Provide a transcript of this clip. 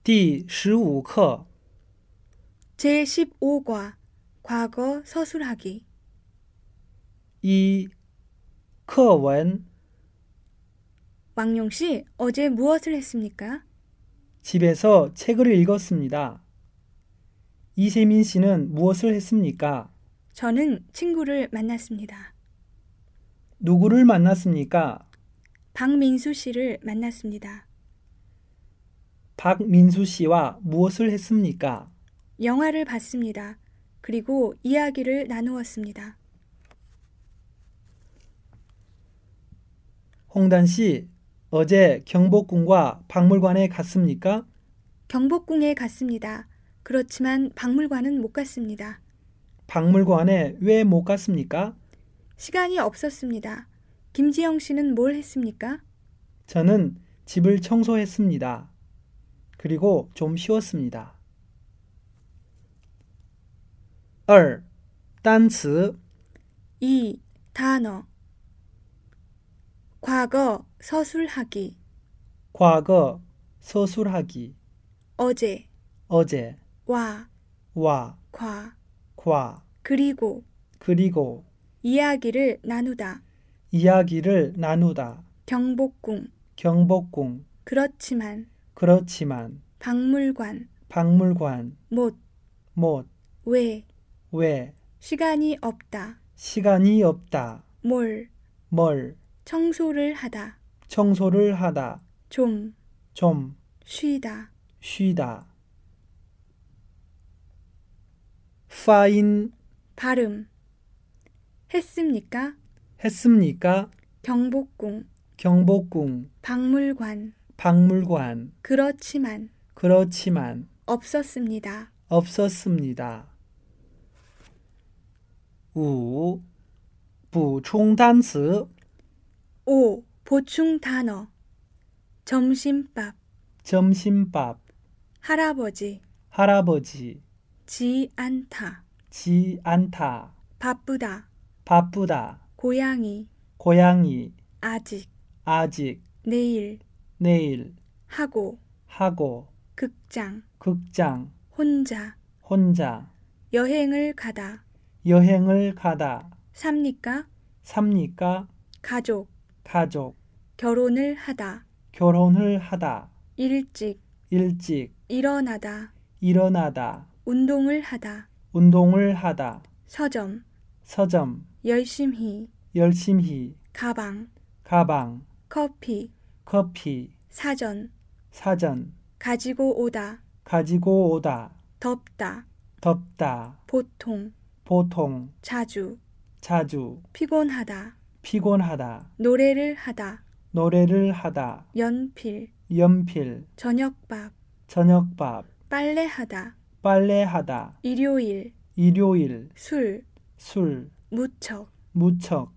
第15课 제15과 과거 서술하기 一课文 왕용 씨, 어제 무엇을 했습니까? 집에서 책을 읽었습니다. 이세민 씨는 무엇을 했습니까? 저는 친구를 만났습니다. 누구를 만났습니까? 박민수 씨를 만났습니다. 박민수 씨와 무엇을 했습니까? 영화를 봤습니다. 그리고 이야기를 나누었습니다. 홍단 씨, 어제 경복궁과 박물관에 갔습니까? 경복궁에 갔습니다. 그렇지만 박물관은 못 갔습니다. 박물관에 왜 못 갔습니까? 시간이 없었습니다. 김지영 씨는 뭘 했습니까? 저는 집을 청소했습니다. 그리고 좀 쉬었습니다. 2. 单词 2. 단어 과거 서술하기 과거 서술하기 어제 어제 와 와 과 과 그리고 그리고 이야기를 나누다 이야기를 나누다 경복궁 경복궁 그렇지만 박물관 못 못 왜 왜 시간이 없다 시간이 없다 뭘 뭘 청소를 하다 청소를 하다 좀 좀 쉬다 쉬다 发音 발음 했습니까? 했습니까? 경복궁 경복궁 박물관 그렇지만 없었습니다. 없었습니다. 5. 补充单词 5. 보충 단어 점심밥 점심밥 할아버지 할아버지 지 않다 지 않다 바쁘다 바쁘다 고양이 고양이 아직 아직 내일 내일 하고 극장 극장 혼자 여행을 가다 삽니까? 가족 결혼을 하다 일찍 일어나다 운동을 하다 서점 열심히 가방 커피 사전 가지고 오다 덥다 보통 자주 피곤하다 노래를 하다 연필 저녁밥 빨래하다 일요일 일요일 술 술 무척